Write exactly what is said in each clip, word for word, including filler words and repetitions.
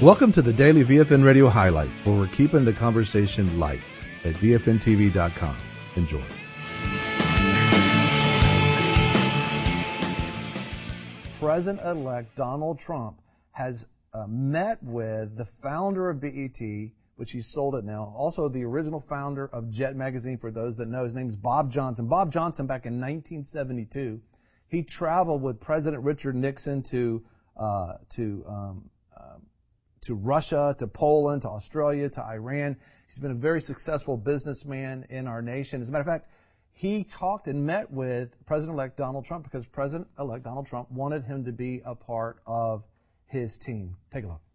Welcome to the Daily V F N Radio Highlights, where we're keeping the conversation light at V F N T V dot com. Enjoy. President-elect Donald Trump has uh, met with the founder of B E T, which he sold it now, also the original founder of Jet Magazine, for those that know. His name is Bob Johnson. Bob Johnson, back in nineteen seventy-two, he traveled with President Richard Nixon to uh, to um, uh, to Russia, to Poland, to Australia, to Iran. He's been a very successful businessman in our nation. As a matter of fact, he talked and met with President-elect Donald Trump because President-elect Donald Trump wanted him to be a part of his team. Take a look.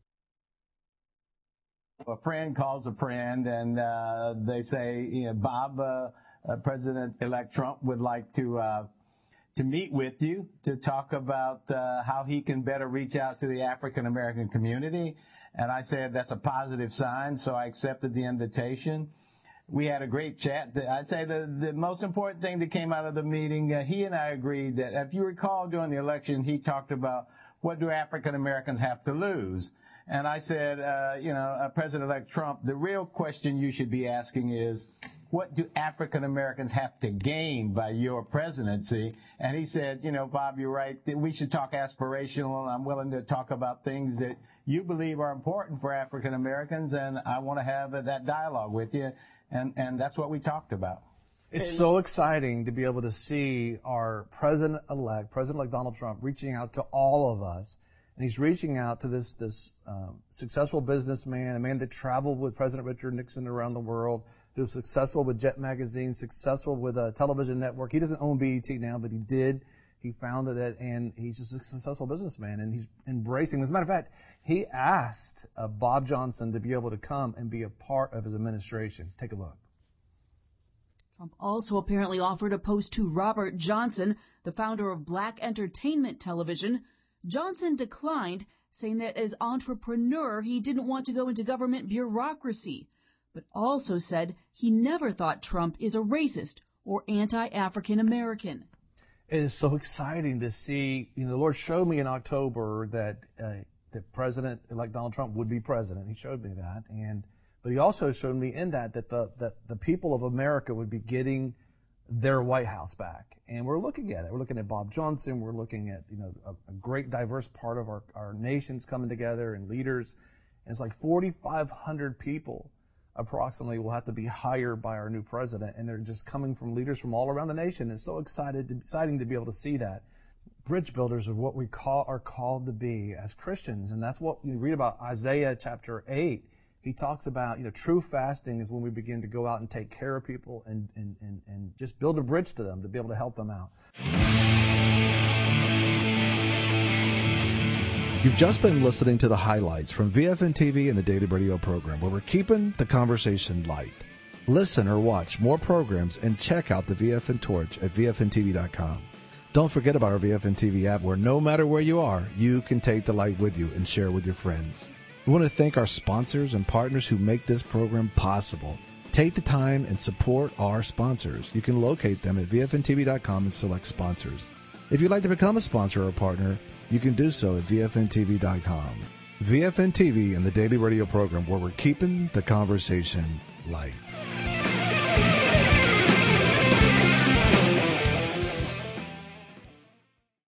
A friend calls a friend, and uh, they say, you know, Bob, uh, uh, President-elect Trump would like to uh, to meet with you to talk about uh, how he can better reach out to the African-American community. And I said that's a positive sign, so I accepted the invitation. We had a great chat. I'd say the, the most important thing that came out of the meeting, uh, he and I agreed that, if you recall, during the election, he talked about what do African Americans have to lose. And I said, uh, you know, uh, President-elect Trump, the real question you should be asking is, what do African Americans have to gain by your presidency? And he said, you know, Bob, you're right. We should talk aspirational, and I'm willing to talk about things that you believe are important for African Americans, and I want to have uh, that dialogue with you. And, and that's what we talked about. It's so exciting to be able to see our president-elect, President-elect Donald Trump, reaching out to all of us. And he's reaching out to this, this um, successful businessman, a man that traveled with President Richard Nixon around the world, who was successful with Jet Magazine, successful with a television network. He doesn't own B E T now, but he did. He founded it, and he's just a successful businessman, and he's embracing. As a matter of fact, he asked uh, Bob Johnson to be able to come and be a part of his administration. Take a look. Trump also apparently offered a post to Robert Johnson, the founder of Black Entertainment Television. Johnson declined, saying that as entrepreneur, he didn't want to go into government bureaucracy, but also said he never thought Trump is a racist or anti-African American. It is so exciting to see. You know, the Lord showed me in October that uh, that President-elect Donald Trump would be president. He showed me that, and but he also showed me in that that the that the people of America would be getting their White House back. And we're looking at it. We're looking at Bob Johnson. We're looking at, you know, a, a great diverse part of our, our nations coming together and leaders. And it's like forty-five hundred people approximately will have to be hired by our new president. And they're just coming from leaders from all around the nation. It's so excited to, exciting to be able to see that. Bridge builders are what we call are called to be as Christians. And that's what you read about Isaiah chapter eight. He talks about, you know, true fasting is when we begin to go out and take care of people and, and, and, and just build a bridge to them to be able to help them out. You've just been listening to the highlights from V F N T V and the Daily Radio program, where we're keeping the conversation light. Listen or watch more programs and check out the V F N Torch at V F N T V dot com. Don't forget about our V F N T V app, where no matter where you are, you can take the light with you and share with your friends. We want to thank our sponsors and partners who make this program possible. Take the time and support our sponsors. You can locate them at V F N T V dot com and select sponsors. If you'd like to become a sponsor or a partner, you can do so at V F N T V dot com. V F N T V and the Daily Radio program, where we're keeping the conversation light.